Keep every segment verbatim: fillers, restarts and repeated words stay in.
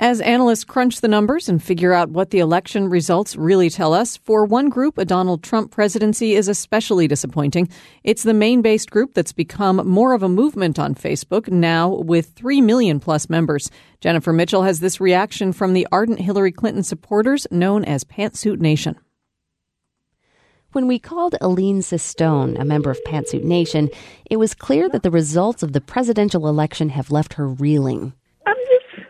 As analysts crunch the numbers and figure out what the election results really tell us, for one group, a Donald Trump presidency is especially disappointing. It's the Maine-based group that's become more of a movement on Facebook, now with three million plus members. Jennifer Mitchell has this reaction from the ardent Hillary Clinton supporters known as Pantsuit Nation. When we called Aline Sistone, a member of Pantsuit Nation, it was clear that the results of the presidential election have left her reeling. I'm just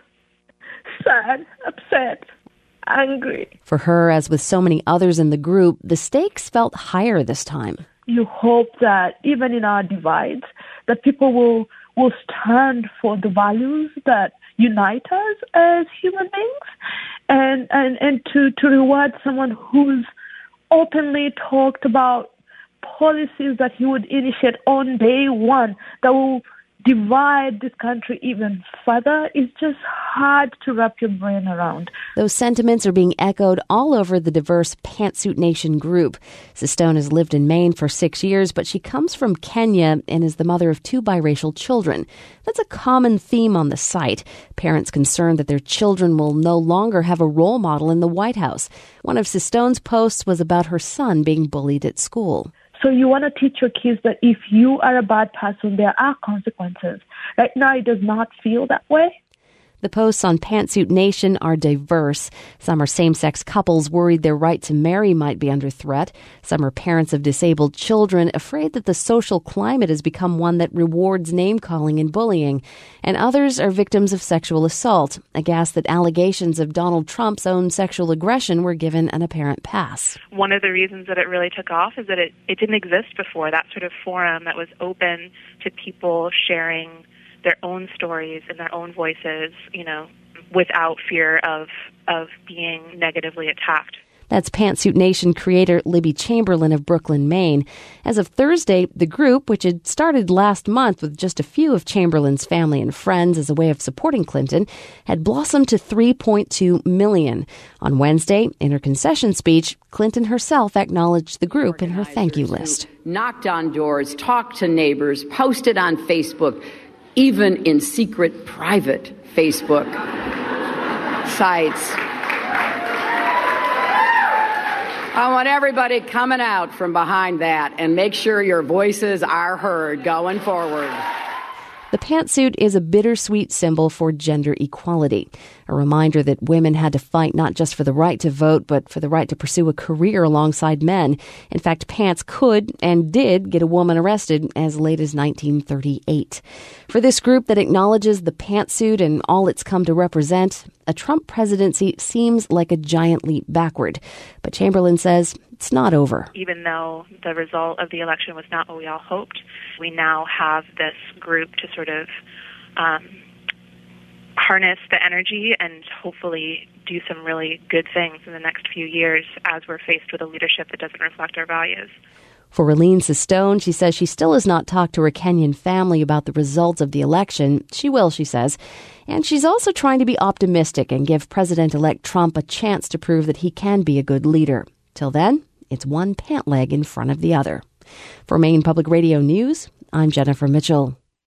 sad, upset, angry. For her, as with so many others in the group, the stakes felt higher this time. You hope that even in our divides, that people will will stand for the values that unite us as human beings, and and, and to, to reward someone who's openly talked about policies that he would initiate on day one that will divide this country even further. It's just hard to wrap your brain around. Those sentiments are being echoed all over the diverse Pantsuit Nation group. Sistone has lived in Maine for six years, but she comes from Kenya and is the mother of two biracial children. That's a common theme on the site. Parents concerned that their children will no longer have a role model in the White House. One of Sistone's posts was about her son being bullied at school. So you want to teach your kids that if you are a bad person, there are consequences. Right now, it does not feel that way. The posts on Pantsuit Nation are diverse. Some are same-sex couples worried their right to marry might be under threat. Some are parents of disabled children afraid that the social climate has become one that rewards name-calling and bullying. And others are victims of sexual assault, aghast that allegations of Donald Trump's own sexual aggression were given an apparent pass. One of the reasons that it really took off is that it, it didn't exist before, that sort of forum that was open to people sharing their own stories and their own voices, you know, without fear of of being negatively attacked. That's Pantsuit Nation creator Libby Chamberlain of Brooklyn, Maine. As of Thursday, the group, which had started last month with just a few of Chamberlain's family and friends as a way of supporting Clinton, had blossomed to three point two million. On Wednesday, in her concession speech, Clinton herself acknowledged the group in her thank you list. Knocked on doors, talked to neighbors, posted on Facebook, even in secret, private Facebook sites. I want everybody coming out from behind that and make sure your voices are heard going forward. The pantsuit is a bittersweet symbol for gender equality, a reminder that women had to fight not just for the right to vote, but for the right to pursue a career alongside men. In fact, pants could and did get a woman arrested as late as nineteen thirty-eight. For this group that acknowledges the pantsuit and all it's come to represent, a Trump presidency seems like a giant leap backward. But Chamberlain says it's not over. Even though the result of the election was not what we all hoped, we now have this group to sort of um, harness the energy and hopefully do some really good things in the next few years as we're faced with a leadership that doesn't reflect our values. For Aline Sistone, she says she still has not talked to her Kenyan family about the results of the election. She will, she says. And she's also trying to be optimistic and give President-elect Trump a chance to prove that he can be a good leader. Till then, it's one pant leg in front of the other. For Maine Public Radio News, I'm Jennifer Mitchell.